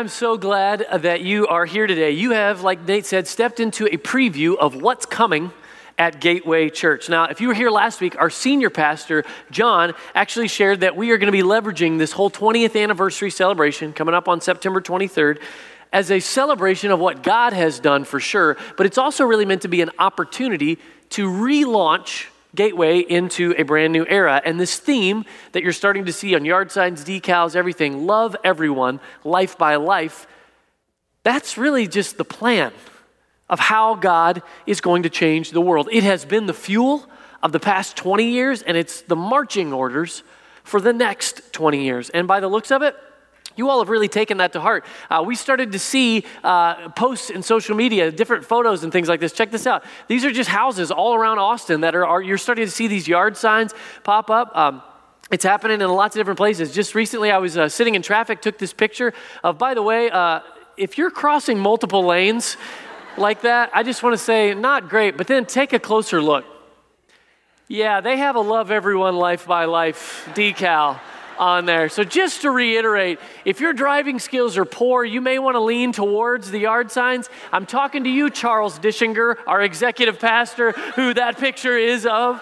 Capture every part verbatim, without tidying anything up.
I'm so glad that you are here today. You have, like Nate said, stepped into a preview of what's coming at Gateway Church. Now, if you were here last week, our senior pastor, John, actually shared that we are going to be leveraging this whole twentieth anniversary celebration coming up on September twenty-third as a celebration of what God has done for sure, but it's also really meant to be an opportunity to relaunch Gateway into a brand new era. And this theme that you're starting to see on yard signs, decals, everything, love everyone, life by life, that's really just the plan of how God is going to change the world. It has been the fuel of the past twenty years, and it's the marching orders for the next twenty years. And by the looks of it, you all have really taken that to heart. Uh, we started to see uh, posts in social media, different photos and things like this. Check this out. These are just houses all around Austin that are, are you're starting to see these yard signs pop up. Um, It's happening in lots of different places. Just recently, I was uh, sitting in traffic, took this picture of, by the way, uh, if you're crossing multiple lanes like that, I just want to say, not great, but then take a closer look. Yeah, they have a love everyone life by life decal on there. So just to reiterate, if your driving skills are poor, you may want to lean towards the yard signs. I'm talking to you, Charles Dischinger, our executive pastor, who that picture is of.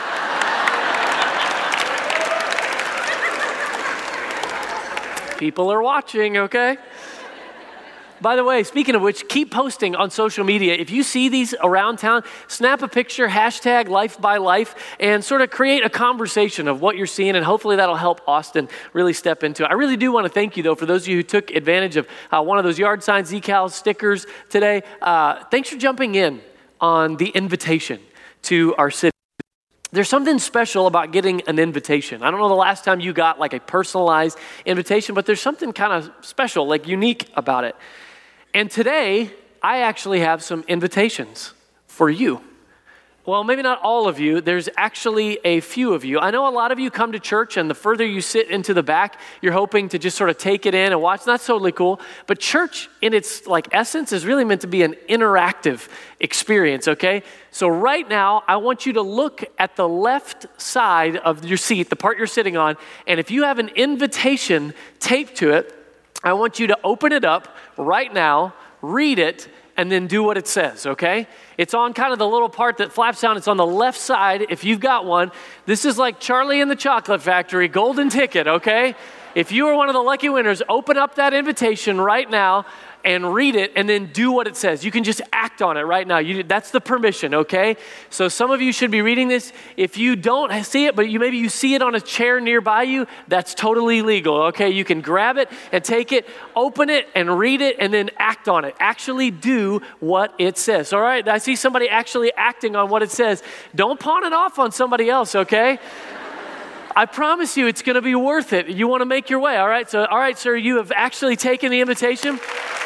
People are watching, okay? By the way, speaking of which, keep posting on social media. If you see these around town, snap a picture, hashtag life by life, and sort of create a conversation of what you're seeing, and hopefully that'll help Austin really step into it. I really do want to thank you, though, for those of you who took advantage of uh, one of those yard signs, decals, stickers today. Uh, thanks for jumping in on the invitation to our city. There's something special about getting an invitation. I don't know the last time you got like a personalized invitation, but there's something kind of special, like unique about it. And today, I actually have some invitations for you. Well, maybe not all of you. There's actually a few of you. I know a lot of you come to church, and the further you sit into the back, you're hoping to just sort of take it in and watch. That's totally cool. But church, in its like essence, is really meant to be an interactive experience, okay? So right now, I want you to look at the left side of your seat, the part you're sitting on, and if you have an invitation taped to it, I want you to open it up right now, read it, and then do what it says, okay? It's on kind of the little part that flaps down. It's on the left side if you've got one. This is like Charlie and the Chocolate Factory, golden ticket, okay? If you are one of the lucky winners, open up that invitation right now and read it and then do what it says. You can just act on it right now. You, that's the permission, okay? So some of you should be reading this. If you don't see it, but you maybe you see it on a chair nearby you, that's totally legal, okay? You can grab it and take it, open it and read it and then act on it. Actually do what it says, all right? I see somebody actually acting on what it says. Don't pawn it off on somebody else, okay? I promise you it's going to be worth it. You want to make your way, all right? So, all right, sir, you have actually taken the invitation.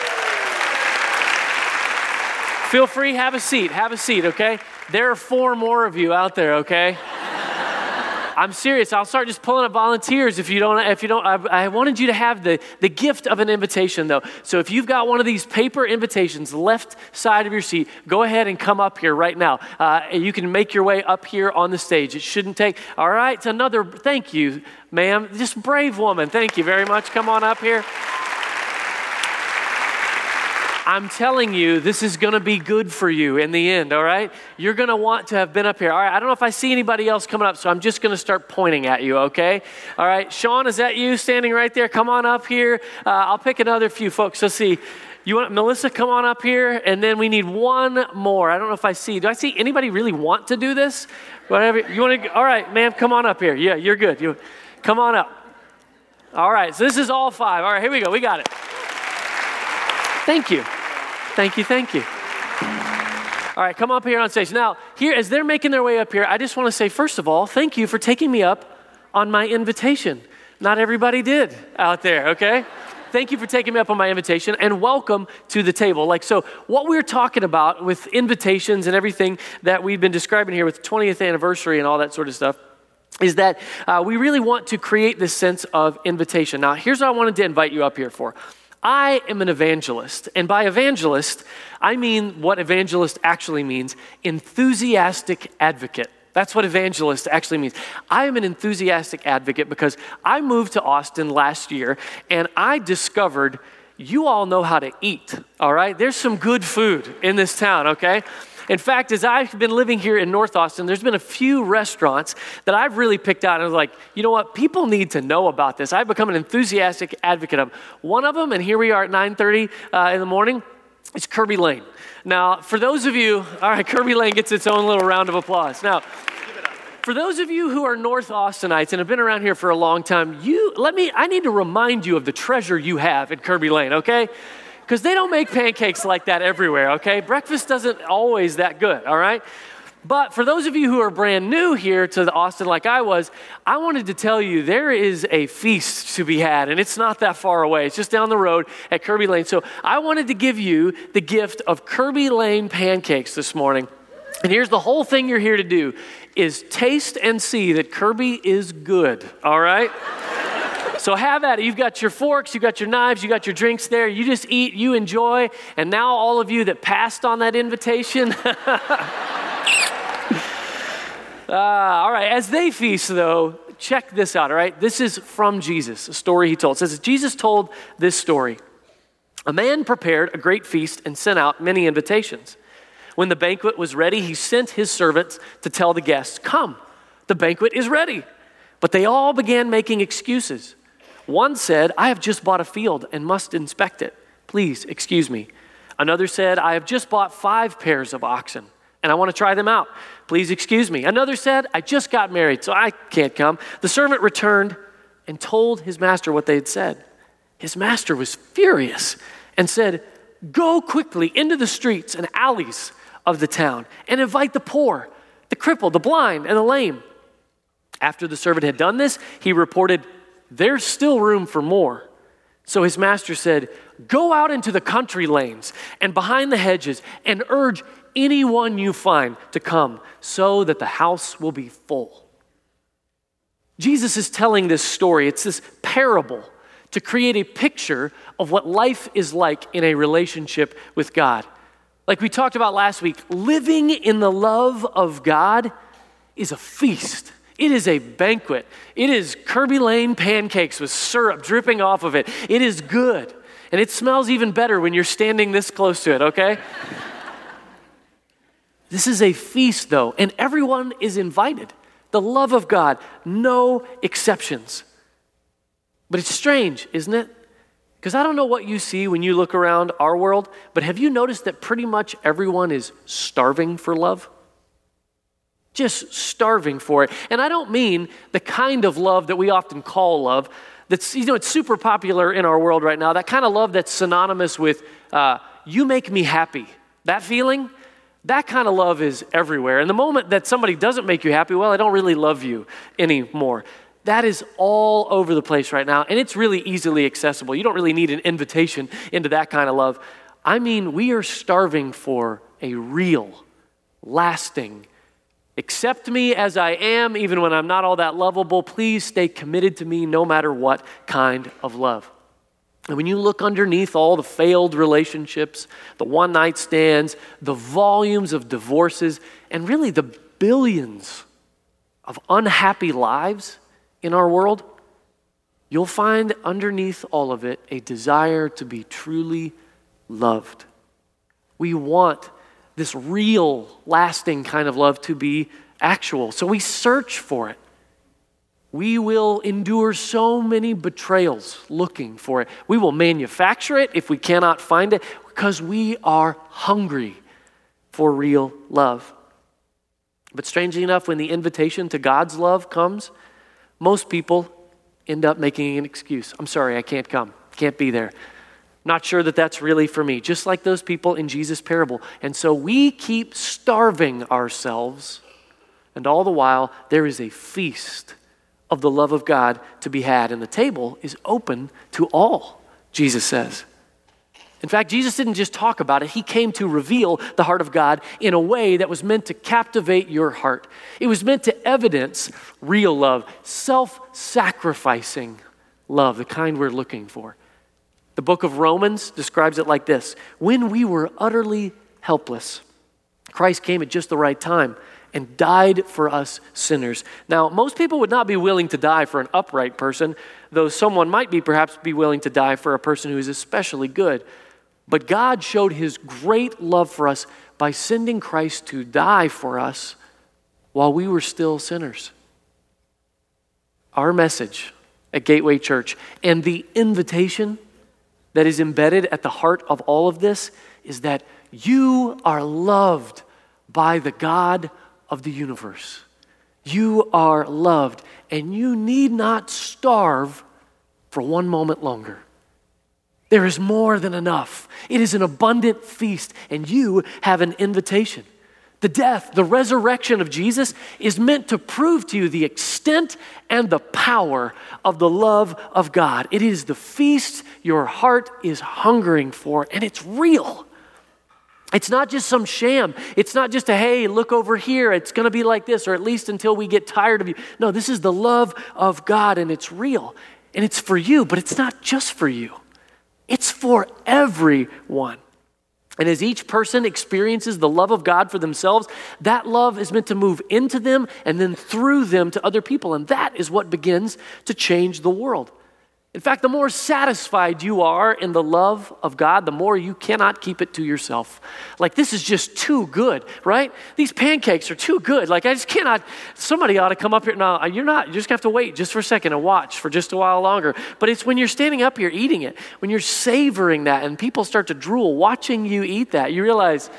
Feel free, have a seat, have a seat, okay? There are four more of you out there, okay? I'm serious. I'll start just pulling up volunteers if you don't, if you don't, I, I wanted you to have the, the gift of an invitation though. So if you've got one of these paper invitations, left side of your seat, go ahead and come up here right now. Uh, you can make your way up here on the stage. It shouldn't take, all right, it's another, thank you, ma'am. Just brave woman. Thank you very much. Come on up here. I'm telling you, this is going to be good for you in the end, all right? You're going to want to have been up here. All right, I don't know if I see anybody else coming up, so I'm just going to start pointing at you, okay? All right, Sean, is that you standing right there? Come on up here. Uh, I'll pick another few folks. Let's see. You want Melissa, come on up here, and then we need one more. I don't know if I see. Do I see anybody really want to do this? Whatever. You want to? All right, ma'am, come on up here. Yeah, you're good. You come on up. All right, so this is all five. All right, here we go. We got it. Thank you. Thank you, thank you. All right, come up here on stage. Now, here, as they're making their way up here, I just want to say, first of all, thank you for taking me up on my invitation. Not everybody did out there, okay? Thank you for taking me up on my invitation, and welcome to the table. Like, so what we're talking about with invitations and everything that we've been describing here with the twentieth anniversary and all that sort of stuff is that uh, we really want to create this sense of invitation. Now, here's what I wanted to invite you up here for. I am an evangelist, and by evangelist, I mean what evangelist actually means, enthusiastic advocate. That's what evangelist actually means. I am an enthusiastic advocate because I moved to Austin last year, and I discovered you all know how to eat, all right? There's some good food in this town, okay? In fact, as I've been living here in North Austin, there's been a few restaurants that I've really picked out and I was like, you know what? People need to know about this. I've become an enthusiastic advocate of one of them, and here we are at nine thirty uh, in the morning. It's Kirby Lane. Now, for those of you, all right, Kirby Lane gets its own little round of applause. Now, for those of you who are North Austinites and have been around here for a long time, you let me, I need to remind you of the treasure you have at Kirby Lane, okay? Because they don't make pancakes like that everywhere, okay? Breakfast doesn't always that good, all right? But for those of you who are brand new here to the Austin like I was, I wanted to tell you there is a feast to be had, and it's not that far away. It's just down the road at Kirby Lane. So I wanted to give you the gift of Kirby Lane pancakes this morning. And here's the whole thing you're here to do, is taste and see that Kirby is good, all right? So have at it. You've got your forks, you've got your knives, you got your drinks there. You just eat, you enjoy. And now all of you that passed on that invitation, uh, all right, as they feast though, check this out, all right? This is from Jesus, a story he told. It says, Jesus told this story. A man prepared a great feast and sent out many invitations. When the banquet was ready, he sent his servants to tell the guests, come, the banquet is ready. But they all began making excuses. One said, I have just bought a field and must inspect it. Please, excuse me. Another said, I have just bought five pairs of oxen and I want to try them out. Please excuse me. Another said, I just got married, so I can't come. The servant returned and told his master what they had said. His master was furious and said, go quickly into the streets and alleys of the town and invite the poor, the crippled, the blind, and the lame. After the servant had done this, he reported, there's still room for more. So his master said, go out into the country lanes and behind the hedges and urge anyone you find to come so that the house will be full. Jesus is telling this story. It's this parable to create a picture of what life is like in a relationship with God. Like we talked about last week, living in the love of God is a feast. It is a banquet. It is Kirby Lane pancakes with syrup dripping off of it. It is good. And it smells even better when you're standing this close to it, okay? This is a feast, though, and everyone is invited. The love of God, no exceptions. But it's strange, isn't it? Because I don't know what you see when you look around our world, but have you noticed that pretty much everyone is starving for love? Just starving for it. And I don't mean the kind of love that we often call love. That's, you know, it's super popular in our world right now. That kind of love that's synonymous with, uh, you make me happy. That feeling, that kind of love is everywhere. And the moment that somebody doesn't make you happy, well, I don't really love you anymore. That is all over the place right now. And it's really easily accessible. You don't really need an invitation into that kind of love. I mean, we are starving for a real, lasting, accept me as I am, even when I'm not all that lovable. Please stay committed to me no matter what kind of love. And when you look underneath all the failed relationships, the one-night stands, the volumes of divorces, and really the billions of unhappy lives in our world, you'll find underneath all of it a desire to be truly loved. We want this real, lasting kind of love to be actual. So we search for it. We will endure so many betrayals looking for it. We will manufacture it if we cannot find it because we are hungry for real love. But strangely enough, when the invitation to God's love comes, most people end up making an excuse. I'm sorry, I can't come. Can't be there. Not sure that that's really for me, just like those people in Jesus' parable. And so we keep starving ourselves, and all the while, there is a feast of the love of God to be had, and the table is open to all, Jesus says. In fact, Jesus didn't just talk about it. He came to reveal the heart of God in a way that was meant to captivate your heart. It was meant to evidence real love, self-sacrificing love, the kind we're looking for. The book of Romans describes it like this: when we were utterly helpless, Christ came at just the right time and died for us sinners. Now, most people would not be willing to die for an upright person, though someone might be perhaps be willing to die for a person who is especially good. But God showed his great love for us by sending Christ to die for us while we were still sinners. Our message at Gateway Church and the invitation that is embedded at the heart of all of this is that you are loved by the God of the universe. You are loved, and you need not starve for one moment longer. There is more than enough. It is an abundant feast, and you have an invitation. The death, the resurrection of Jesus is meant to prove to you the extent and the power of the love of God. It is the feast your heart is hungering for, and it's real. It's not just some sham. It's not just a, hey, look over here. It's going to be like this, or at least until we get tired of you. No, this is the love of God, and it's real. And it's for you, but it's not just for you. It's for everyone. And as each person experiences the love of God for themselves, that love is meant to move into them and then through them to other people. And that is what begins to change the world. In fact, the more satisfied you are in the love of God, the more you cannot keep it to yourself. Like, this is just too good, right? These pancakes are too good. Like, I just cannot, somebody ought to come up here. No, you're not. You just have to wait just for a second and watch for just a while longer. But it's when you're standing up here eating it, when you're savoring that and people start to drool watching you eat that, you realize,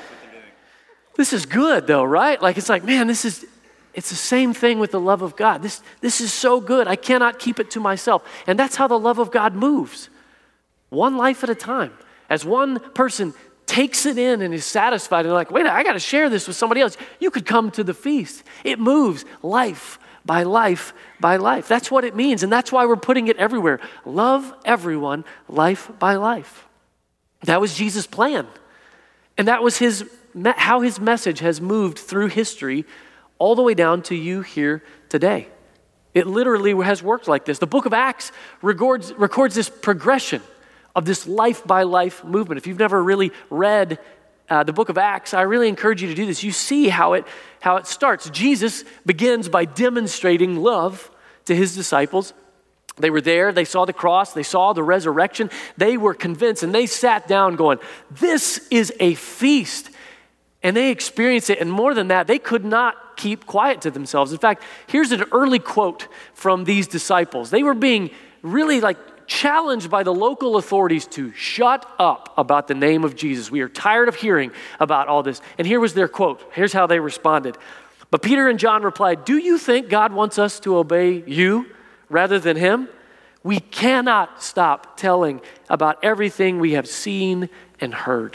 this is good though, right? Like, it's like, man, this is... It's the same thing with the love of God. This, this is so good. I cannot keep it to myself. And that's how the love of God moves. One life at a time. As one person takes it in and is satisfied and like, wait, I got to share this with somebody else. You could come to the feast. It moves life by life by life. That's what it means. And that's why we're putting it everywhere. Love everyone life by life. That was Jesus' plan. And that was his how his message has moved through history all the way down to you here today. It literally has worked like this. The book of Acts records, records this progression of this life-by-life movement. If you've never really read uh, the book of Acts, I really encourage you to do this. You see how it, how it starts. Jesus begins by demonstrating love to his disciples. They were there, they saw the cross, they saw the resurrection. They were convinced, and they sat down going, this is a feast. And they experienced it, and more than that, they could not keep quiet to themselves. In fact, here's an early quote from these disciples. They were being really like challenged by the local authorities to shut up about the name of Jesus. We are tired of hearing about all this. And here was their quote. Here's how they responded. But Peter and John replied, do you think God wants us to obey you rather than him? We cannot stop telling about everything we have seen and heard.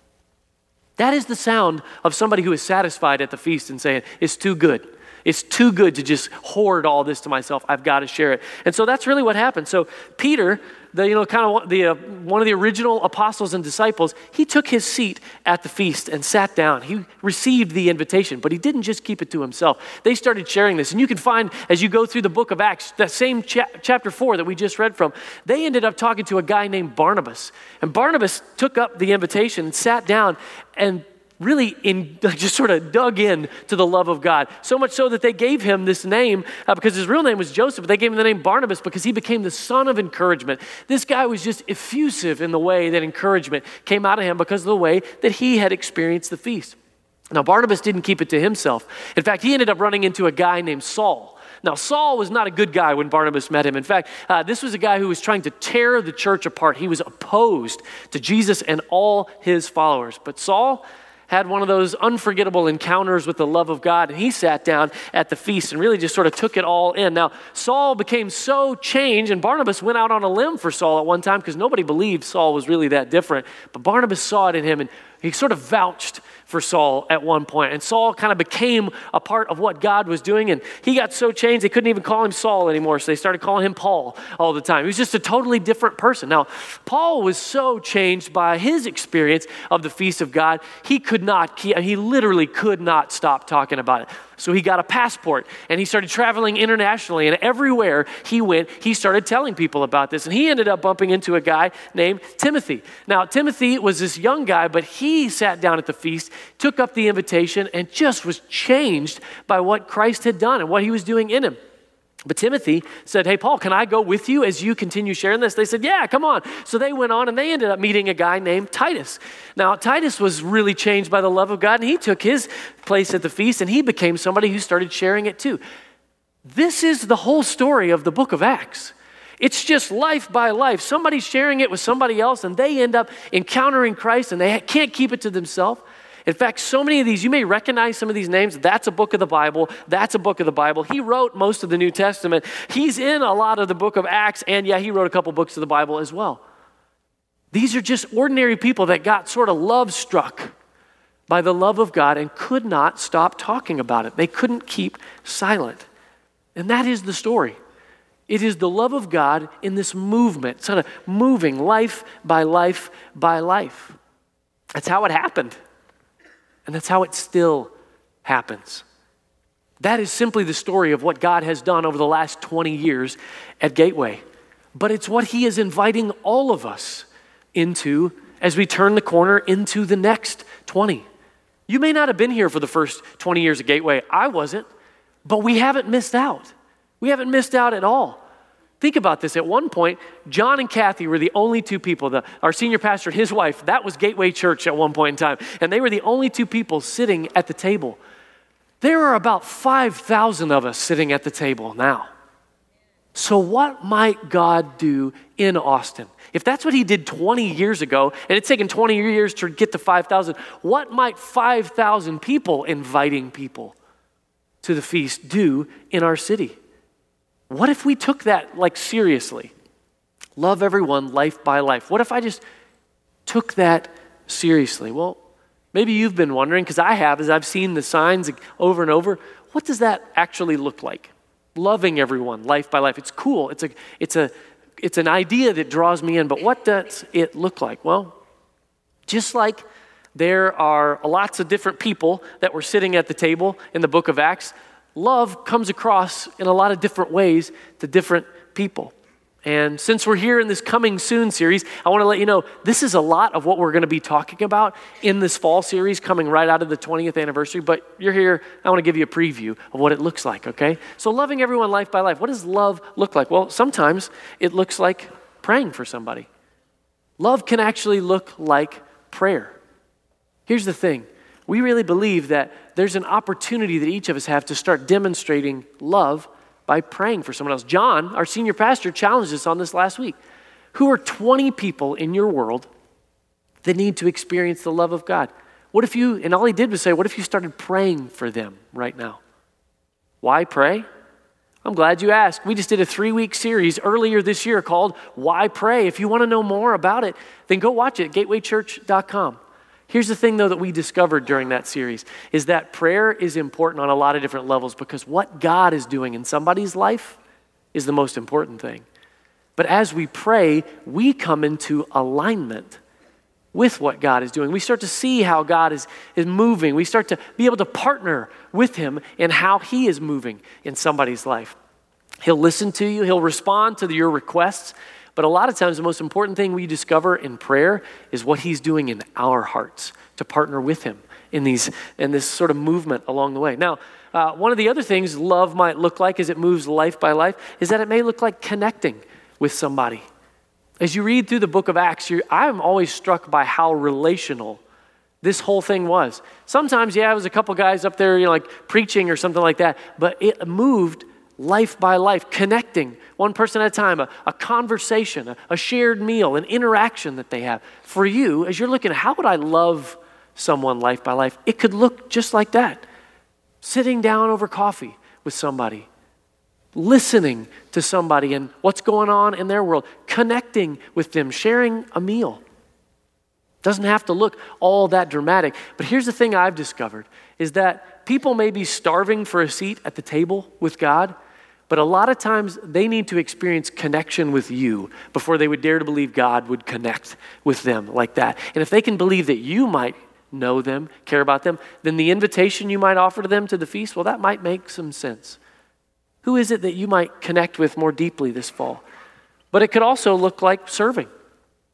That is the sound of somebody who is satisfied at the feast and saying, it's too good. It's too good to just hoard all this to myself. I've got to share it. And so that's really what happened. So Peter, the you know kind of the uh, one of the original apostles and disciples, he took his seat at the feast and sat down. He received the invitation, but he didn't just keep it to himself. They started sharing this. And you can find, as you go through the book of Acts, that same cha- chapter four that we just read from, they ended up talking to a guy named Barnabas. And Barnabas took up the invitation and sat down and really in, just sort of dug in to the love of God. So much so that they gave him this name uh, because his real name was Joseph, but they gave him the name Barnabas because he became the son of encouragement. This guy was just effusive in the way that encouragement came out of him because of the way that he had experienced the feast. Now, Barnabas didn't keep it to himself. In fact, he ended up running into a guy named Saul. Now, Saul was not a good guy when Barnabas met him. In fact, uh, this was a guy who was trying to tear the church apart. He was opposed to Jesus and all his followers. But Saul had one of those unforgettable encounters with the love of God, and he sat down at the feast and really just sort of took it all in. Now, Saul became so changed, and Barnabas went out on a limb for Saul at one time because nobody believed Saul was really that different. But Barnabas saw it in him, and he sort of vouched for Saul at one point. And Saul kind of became a part of what God was doing. And he got so changed, they couldn't even call him Saul anymore. So they started calling him Paul all the time. He was just a totally different person. Now, Paul was so changed by his experience of the feast of God, he could not, he literally could not stop talking about it. So he got a passport and he started traveling internationally, and everywhere he went, he started telling people about this. And he ended up bumping into a guy named Timothy. Now, Timothy was this young guy, but he sat down at the feast took up the invitation and just was changed by what Christ had done and what he was doing in him. But Timothy said, hey, Paul, can I go with you as you continue sharing this? They said, yeah, come on. So they went on and they ended up meeting a guy named Titus. Now, Titus was really changed by the love of God, and he took his place at the feast, and he became somebody who started sharing it too. This is the whole story of the book of Acts. It's just life by life. Somebody's sharing it with somebody else, and they end up encountering Christ, and they can't keep it to themselves. In fact, so many of these, you may recognize some of these names. That's a book of the Bible. That's a book of the Bible. He wrote most of the New Testament. He's in a lot of the book of Acts, and yeah, he wrote a couple books of the Bible as well. These are just ordinary people that got sort of love struck by the love of God and could not stop talking about it. They couldn't keep silent. And that is the story. It is the love of God in this movement, sort of moving life by life by life. That's how it happened. And that's how it still happens. That is simply the story of what God has done over the last twenty years at Gateway. But it's what he is inviting all of us into as we turn the corner into the next twenty. You may not have been here for the first twenty years at Gateway. I wasn't. But we haven't missed out. We haven't missed out at all. Think about this. At one point, John and Kathy were the only two people. The, our senior pastor and his wife, that was Gateway Church at one point in time. And they were the only two people sitting at the table. There are about five thousand of us sitting at the table now. So what might God do in Austin? If that's what he did twenty years ago, and it's taken twenty years to get to five thousand, what might five thousand people inviting people to the feast do in our city? What if we took that like seriously? Love everyone life by life. What if I just took that seriously? Well, maybe you've been wondering, because I have, as I've seen the signs over and over, what does that actually look like? Loving everyone life by life. It's cool. It's a, it's a, it's an idea that draws me in, but what does it look like? Well, just like there are lots of different people that were sitting at the table in the book of Acts, love comes across in a lot of different ways to different people. And since we're here in this Coming Soon series, I want to let you know this is a lot of what we're going to be talking about in this fall series coming right out of the twentieth anniversary. But you're here, I want to give you a preview of what it looks like, okay? So loving everyone life by life. What does love look like? Well, sometimes it looks like praying for somebody. Love can actually look like prayer. Here's the thing. We really believe that there's an opportunity that each of us have to start demonstrating love by praying for someone else. John, our senior pastor, challenged us on this last week. Who are twenty people in your world that need to experience the love of God? What if you, and all he did was say, what if you started praying for them right now? Why pray? I'm glad you asked. We just did a three-week series earlier this year called Why Pray? If you want to know more about it, then go watch it at gateway church dot com. Here's the thing, though, that we discovered during that series is that prayer is important on a lot of different levels because what God is doing in somebody's life is the most important thing. But as we pray, we come into alignment with what God is doing. We start to see how God is, is moving. We start to be able to partner with him in how he is moving in somebody's life. He'll listen to you. He'll respond to your requests. But a lot of times the most important thing we discover in prayer is what he's doing in our hearts to partner with him in these in this sort of movement along the way. Now, uh, one of the other things love might look like as it moves life by life is that it may look like connecting with somebody. As you read through the book of Acts, you're, I'm always struck by how relational this whole thing was. Sometimes, yeah, it was a couple guys up there, you know, like preaching or something like that, but it moved life by life, connecting one person at a time, a, a conversation, a, a shared meal, an interaction that they have. For you, as you're looking at how would I love someone life by life, it could look just like that. Sitting down over coffee with somebody, listening to somebody and what's going on in their world, connecting with them, sharing a meal. Doesn't have to look all that dramatic. But here's the thing I've discovered is that people may be starving for a seat at the table with God, but a lot of times they need to experience connection with you before they would dare to believe God would connect with them like that. And if they can believe that you might know them, care about them, then the invitation you might offer to them to the feast, well, that might make some sense. Who is it that you might connect with more deeply this fall? But it could also look like serving.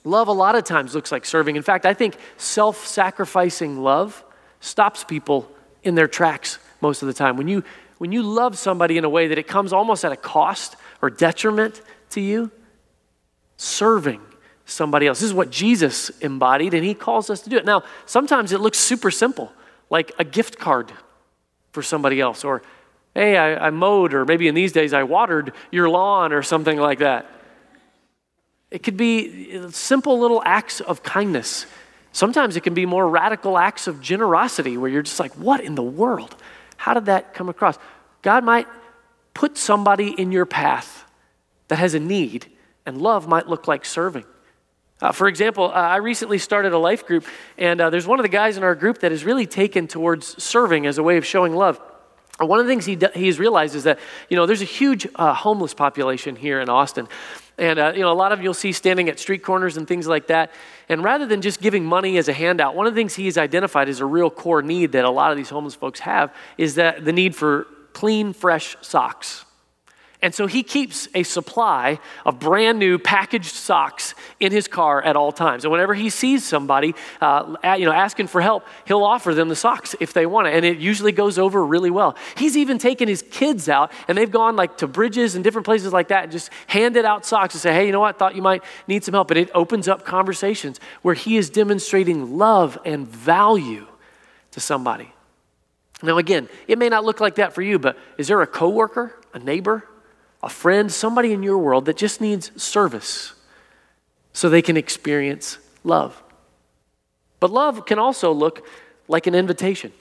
Love a lot of times looks like serving. In fact, I think self-sacrificing love stops people in their tracks most of the time. When you, when you love somebody in a way that it comes almost at a cost or detriment to you, serving somebody else. This is what Jesus embodied, and he calls us to do it. Now, sometimes it looks super simple, like a gift card for somebody else, or, hey, I, I mowed, or maybe in these days I watered your lawn or something like that. It could be simple little acts of kindness. Sometimes it can be more radical acts of generosity where you're just like, what in the world? How did that come across? God might put somebody in your path that has a need, and love might look like serving. Uh, for example, uh, I recently started a life group, and uh, there's one of the guys in our group that is really taken towards serving as a way of showing love. And one of the things he do, he's realized is that, you know, there's a huge uh, homeless population here in Austin. And, uh, you know, a lot of you'll see standing at street corners and things like that. And rather than just giving money as a handout, one of the things he's identified as a real core need that a lot of these homeless folks have is that the need for clean, fresh socks. And so he keeps a supply of brand new packaged socks in his car at all times. And whenever he sees somebody, uh, at, you know, asking for help, he'll offer them the socks if they want it. And it usually goes over really well. He's even taken his kids out, and they've gone like to Bridges and different places like that and just handed out socks and say, hey, you know what? Thought you might need some help. And it opens up conversations where he is demonstrating love and value to somebody. Now, again, it may not look like that for you, but is there a coworker, a neighbor, a friend, somebody in your world that just needs service so they can experience love? But love can also look like an invitation.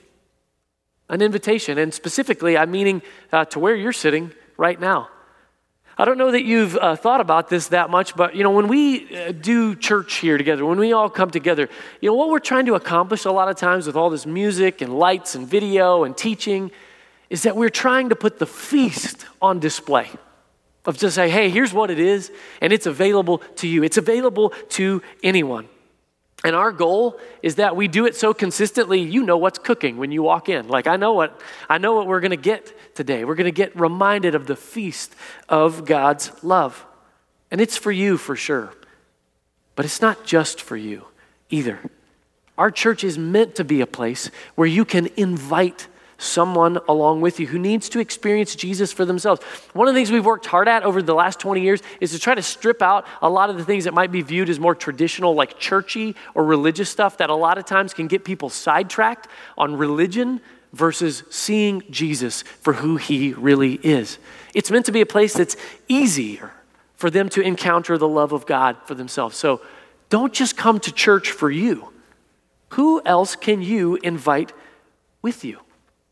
An invitation, and specifically, I'm meaning uh, to where you're sitting right now. I don't know that you've uh, thought about this that much, but you know, when we uh, do church here together, when we all come together, you know, what we're trying to accomplish a lot of times with all this music and lights and video and teaching is that we're trying to put the feast on display. Of just say, hey, here's what it is, and it's available to you. It's available to anyone. And our goal is that we do it so consistently, you know what's cooking when you walk in. Like, I know what I know what we're going to get today. We're going to get reminded of the feast of God's love. And it's for you for sure. But it's not just for you either. Our church is meant to be a place where you can invite someone along with you who needs to experience Jesus for themselves. One of the things we've worked hard at over the last twenty years is to try to strip out a lot of the things that might be viewed as more traditional, like churchy or religious stuff that a lot of times can get people sidetracked on religion versus seeing Jesus for who he really is. It's meant to be a place that's easier for them to encounter the love of God for themselves. So don't just come to church for you. Who else can you invite with you?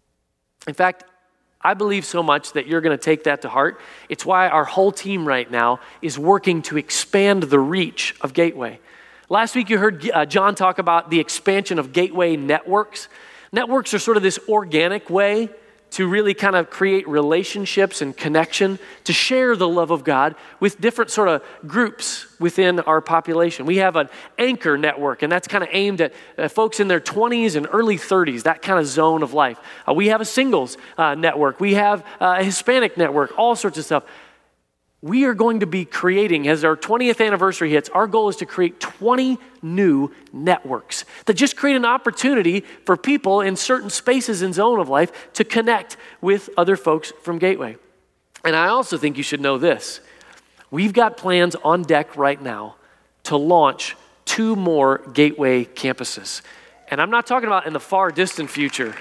In fact, I believe so much that you're going to take that to heart. It's why our whole team right now is working to expand the reach of Gateway. Last week you heard uh, John talk about the expansion of Gateway networks. Networks are sort of this organic way to really kind of create relationships and connection, to share the love of God with different sort of groups within our population. We have an anchor network, and that's kind of aimed at uh, folks in their twenties and early thirties, that kind of zone of life. Uh, we have a singles uh, network. We have uh, a Hispanic network, all sorts of stuff. We are going to be creating, as our twentieth anniversary hits, our goal is to create twenty new networks that just create an opportunity for people in certain spaces and zone of life to connect with other folks from Gateway. And I also think you should know this. We've got plans on deck right now to launch two more Gateway campuses. And I'm not talking about in the far distant future.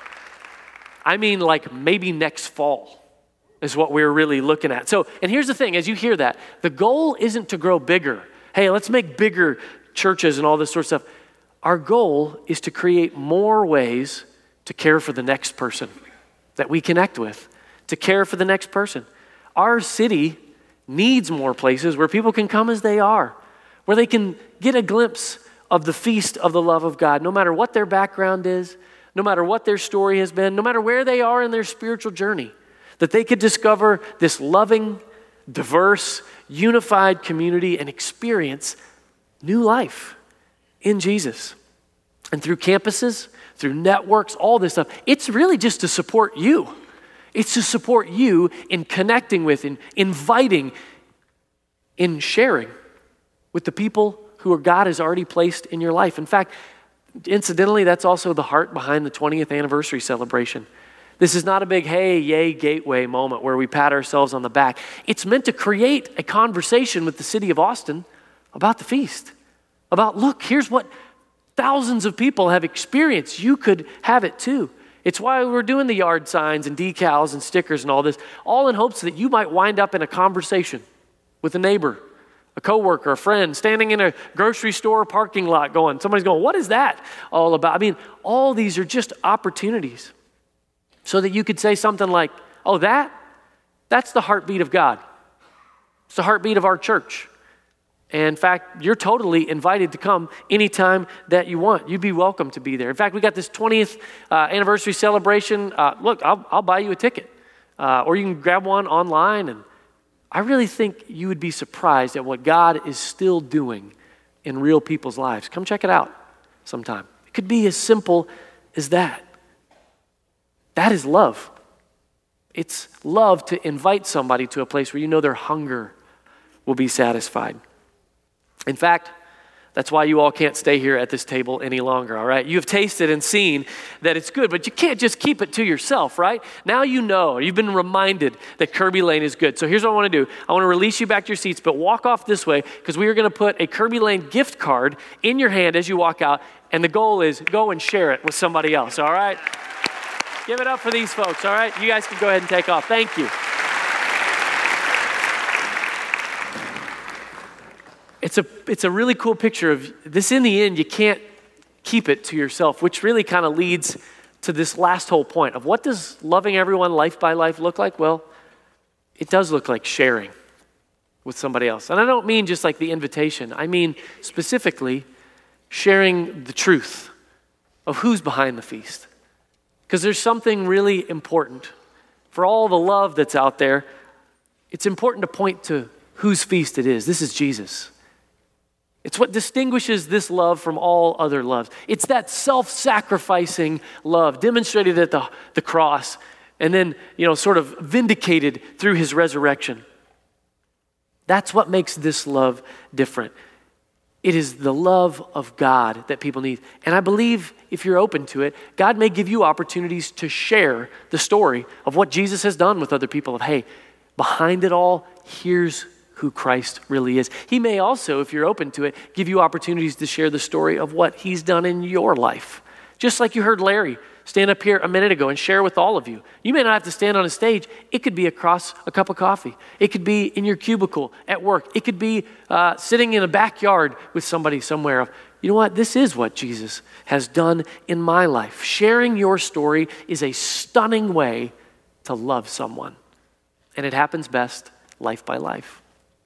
I mean like maybe next fall is what we're really looking at. So, and here's the thing, as you hear that, the goal isn't to grow bigger. Hey, let's make bigger churches and all this sort of stuff. Our goal is to create more ways to care for the next person that we connect with, to care for the next person. Our city needs more places where people can come as they are, where they can get a glimpse of the feast of the love of God, no matter what their background is, no matter what their story has been, no matter where they are in their spiritual journey, that they could discover this loving, diverse, unified community and experience new life in Jesus. And through campuses, through networks, all this stuff, it's really just to support you. It's to support you in connecting with, in inviting, in sharing with the people who God has already placed in your life. In fact, incidentally, that's also the heart behind the twentieth anniversary celebration. This is not a big, hey, yay, Gateway moment where we pat ourselves on the back. It's meant to create a conversation with the city of Austin about the feast. About, look, here's what thousands of people have experienced. You could have it too. It's why we're doing the yard signs and decals and stickers and all this, all in hopes that you might wind up in a conversation with a neighbor, a coworker, a friend, standing in a grocery store parking lot going, somebody's going, what is that all about? I mean, all these are just opportunities so that you could say something like, oh, that, that's the heartbeat of God. It's the heartbeat of our church. And in fact, you're totally invited to come anytime that you want. You'd be welcome to be there. In fact, we got this twentieth uh, anniversary celebration. Uh, look, I'll, I'll buy you a ticket. Uh, or you can grab one online. And I really think you would be surprised at what God is still doing in real people's lives. Come check it out sometime. It could be as simple as that. That is love. It's love to invite somebody to a place where you know their hunger will be satisfied. In fact, that's why you all can't stay here at this table any longer, all right? You've tasted and seen that it's good, but you can't just keep it to yourself, right? Now you know, you've been reminded that Kirby Lane is good. So here's what I want to do. I want to release you back to your seats, but walk off this way because we are going to put a Kirby Lane gift card in your hand as you walk out, and the goal is go and share it with somebody else, all right? Give it up for these folks, all right? You guys can go ahead and take off. Thank you. It's a, it's a really cool picture of this. In the end, you can't keep it to yourself, which really kind of leads to this last whole point of what does loving everyone life by life look like? Well, it does look like sharing with somebody else. And I don't mean just like the invitation. I mean specifically sharing the truth of who's behind the feast. Because there's something really important. For all the love that's out there, it's important to point to whose feast it is. This is Jesus. It's what distinguishes this love from all other loves. It's that self-sacrificing love demonstrated at the, the cross and then, you know, sort of vindicated through his resurrection. That's what makes this love different. It is the love of God that people need. And I believe if you're open to it, God may give you opportunities to share the story of what Jesus has done with other people of, hey, behind it all, here's who Christ really is. He may also, if you're open to it, give you opportunities to share the story of what he's done in your life. Just like you heard Larry stand up here a minute ago and share with all of you. You may not have to stand on a stage. It could be across a cup of coffee. It could be in your cubicle at work. It could be uh, sitting in a backyard with somebody somewhere. Of, you know what? This is what Jesus has done in my life. Sharing your story is a stunning way to love someone. And it happens best life by life.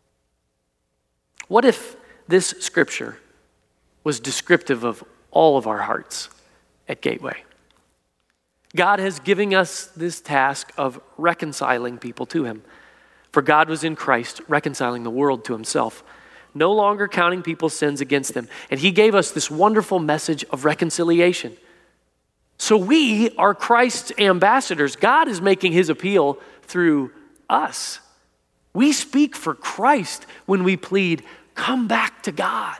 What if this scripture was descriptive of all of our hearts at Gateway? God has given us this task of reconciling people to him. For God was in Christ, reconciling the world to himself, no longer counting people's sins against them. And he gave us this wonderful message of reconciliation. So we are Christ's ambassadors. God is making his appeal through us. We speak for Christ when we plead, come back to God.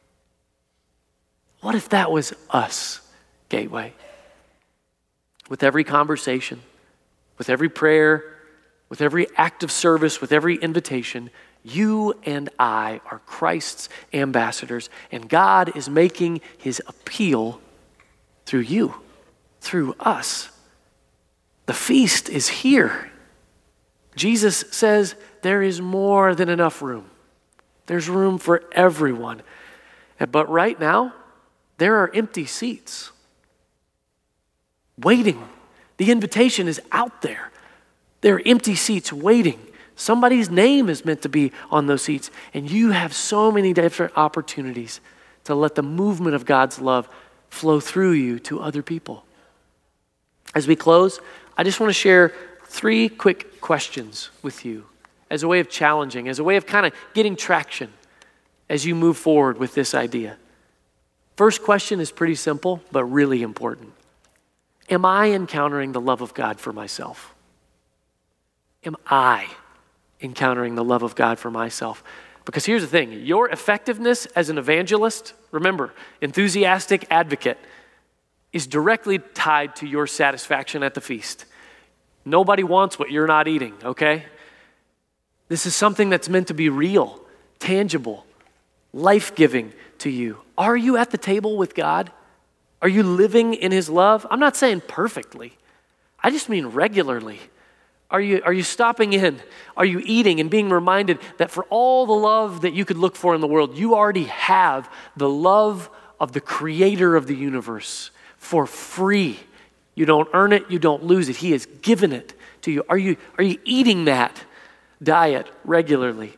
What if that was us, Gateway? With every conversation, with every prayer, with every act of service, with every invitation, you and I are Christ's ambassadors, and God is making his appeal through you, through us. The feast is here. Jesus says there is more than enough room. There's room for everyone. But right now, there are empty seats waiting. The invitation is out there. There are empty seats waiting. Somebody's name is meant to be on those seats. And you have so many different opportunities to let the movement of God's love flow through you to other people. As we close, I just want to share three quick questions with you as a way of challenging, as a way of kind of getting traction as you move forward with this idea. First question is pretty simple, but really important. Am I encountering the love of God for myself? Am I encountering the love of God for myself? Because here's the thing, your effectiveness as an evangelist, remember, enthusiastic advocate, is directly tied to your satisfaction at the feast. Nobody wants what you're not eating, okay? This is something that's meant to be real, tangible, life-giving to you. Are you at the table with God? Are you living in his love? I'm not saying perfectly. I just mean regularly. Are you, are you stopping in? Are you eating and being reminded that for all the love that you could look for in the world, you already have the love of the creator of the universe for free. You don't earn it, you don't lose it. He has given it to you. Are you, are you eating that diet regularly?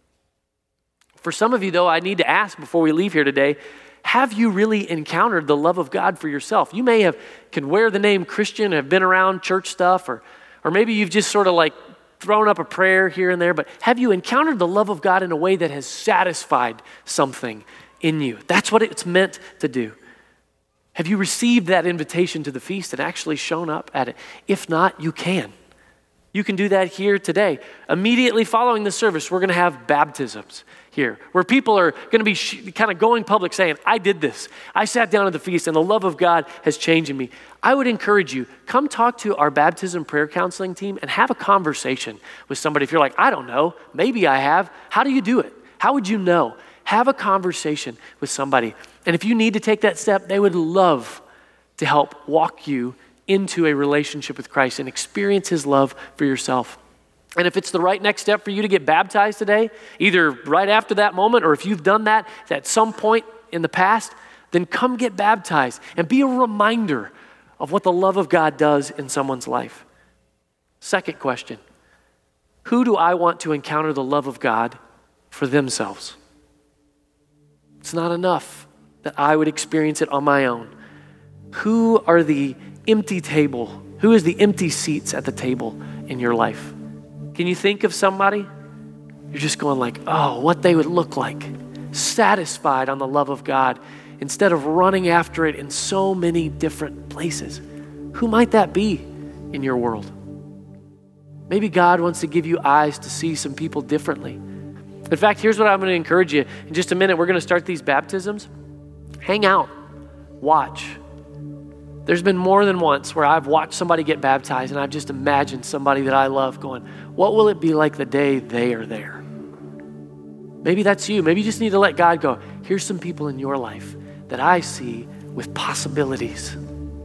For some of you, though, I need to ask before we leave here today, have you really encountered the love of God for yourself? You may have, can wear the name Christian, have been around church stuff, or Or maybe you've just sort of like thrown up a prayer here and there, but have you encountered the love of God in a way that has satisfied something in you? That's what it's meant to do. Have you received that invitation to the feast and actually shown up at it? If not, you can. You can do that here today. Immediately following the service, we're going to have baptisms here, where people are going to be sh- kind of going public saying, I did this. I sat down at the feast and the love of God has changed me. I would encourage you, come talk to our baptism prayer counseling team and have a conversation with somebody. If you're like, I don't know, maybe I have. How do you do it? How would you know? Have a conversation with somebody. And if you need to take that step, they would love to help walk you into a relationship with Christ and experience his love for yourself. And if it's the right next step for you to get baptized today, either right after that moment or if you've done that at some point in the past, then come get baptized and be a reminder of what the love of God does in someone's life. Second question, who do I want to encounter the love of God for themselves? It's not enough that I would experience it on my own. Who are the empty table? Who is the empty seats at the table in your life? Can you think of somebody? You're just going like, oh, what they would look like, satisfied on the love of God instead of running after it in so many different places. Who might that be in your world? Maybe God wants to give you eyes to see some people differently. In fact, here's what I'm going to encourage you. In just a minute, we're going to start these baptisms. Hang out, watch. There's been more than once where I've watched somebody get baptized and I've just imagined somebody that I love going, what will it be like the day they are there? Maybe that's you. Maybe you just need to let God go, here's some people in your life that I see with possibilities.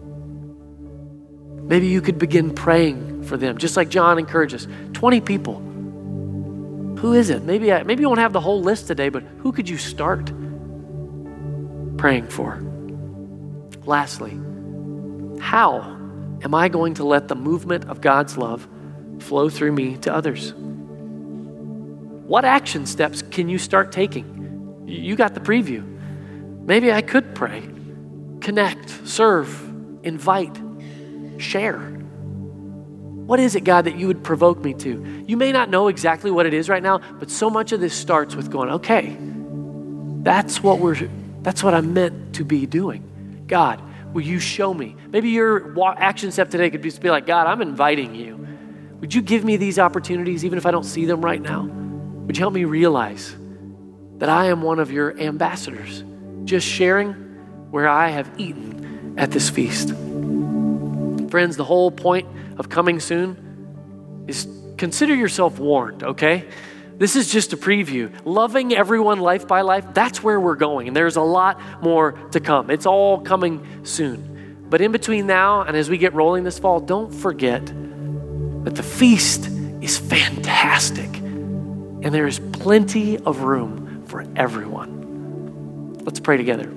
Maybe you could begin praying for them, just like John encourages. twenty people. Who is it? Maybe, I, maybe you won't have the whole list today, but who could you start praying for? Lastly, how am I going to let the movement of God's love flow through me to others? What action steps can you start taking? You got the preview. Maybe I could pray, connect, serve, invite, share. What is it, God, that you would provoke me to? You may not know exactly what it is right now, but so much of this starts with going, okay, that's what we're, that's what I'm meant to be doing. God, will you show me? Maybe your action step today could just be like, God, I'm inviting you. Would you give me these opportunities even if I don't see them right now? Would you help me realize that I am one of your ambassadors, just sharing where I have eaten at this feast? Friends, the whole point of coming soon is consider yourself warned, okay? This is just a preview. Loving everyone life by life, that's where we're going. And there's a lot more to come. It's all coming soon. But in between now and as we get rolling this fall, don't forget that the feast is fantastic. And there is plenty of room for everyone. Let's pray together.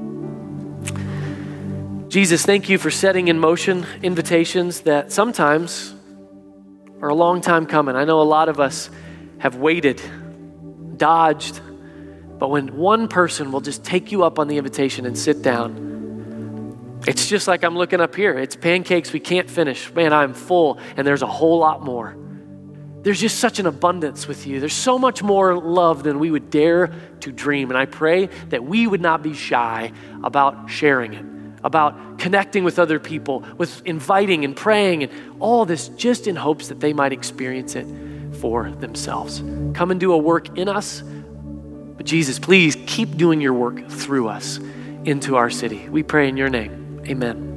Jesus, thank you for setting in motion invitations that sometimes are a long time coming. I know a lot of us have waited, dodged, but when one person will just take you up on the invitation and sit down, it's just like I'm looking up here. It's pancakes we can't finish. Man, I'm full, and there's a whole lot more. There's just such an abundance with you. There's so much more love than we would dare to dream, and I pray that we would not be shy about sharing it, about connecting with other people, with inviting and praying and all this just in hopes that they might experience it for themselves. Come and do a work in us But Jesus, please keep doing your work through us into our city. We pray in your name. Amen.